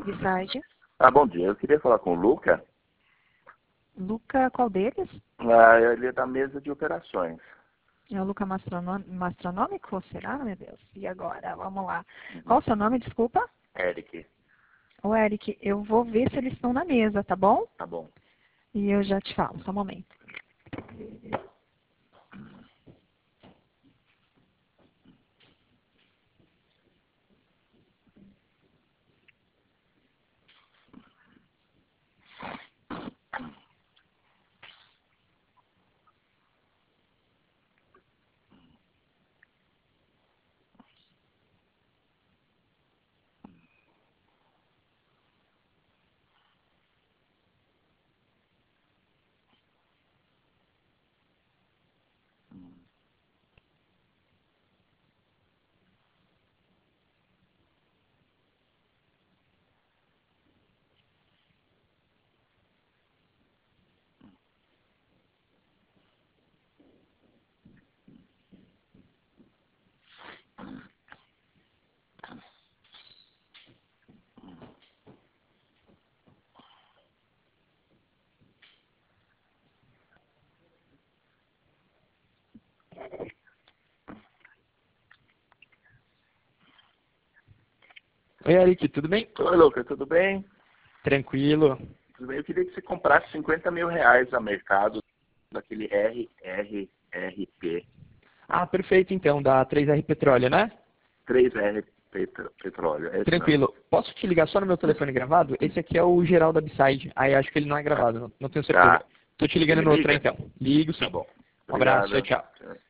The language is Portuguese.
Bissage. Bom dia. Eu queria falar com o Luca. Luca, qual deles? Ele é da mesa de operações. É o Luca Mastronômico? Será, meu Deus? E agora? Vamos lá. Qual o seu nome, desculpa? Eric. Ô, Eric, eu vou ver se eles estão na mesa, tá bom? Tá bom. E eu já te falo, só um momento. Oi, Eric, tudo bem? Oi, Luca, tudo bem? Tranquilo. Tudo bem. Eu queria que você comprasse R$50 mil a mercado daquele RRRP. Perfeito então, da 3R Petróleo, né? 3R Petróleo. É esse Tranquilo. Posso te ligar só no meu telefone gravado? Esse aqui é o geral da Bisside. Aí acho que ele não é gravado, não tenho certeza. Tá. Tô te ligando Ele no outro liga? então. Ligo sim. Tá bom. Um abraço, Obrigado. tchau. Tchau.